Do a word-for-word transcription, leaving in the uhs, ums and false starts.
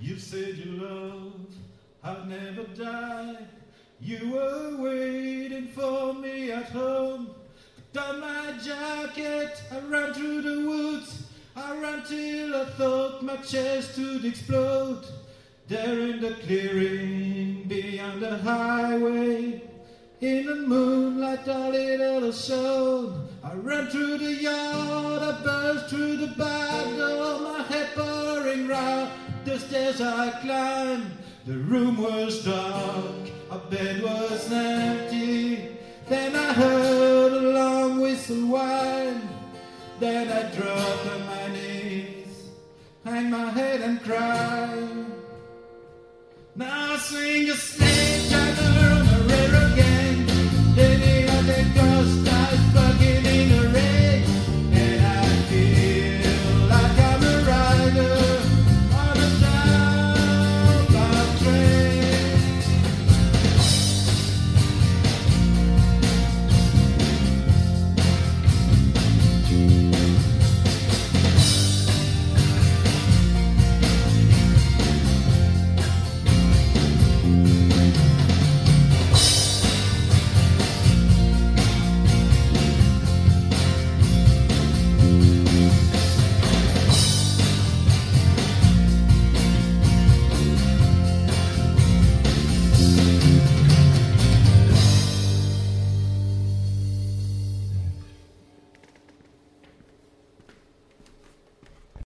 You said your love had never died. You were waiting for me at home. Put on my jacket, I ran through the woods. I ran till I thought my chest would explode. There in the clearing beyond the highway, in the moonlight a little shone. I ran through the yard, I burst through the back door, my head pouring round the stairs I climbed. The room was dark, our bed was empty. Then I heard a long whistle whine. Then I dropped on my knees, hang my head and cry. Now I sing a snake,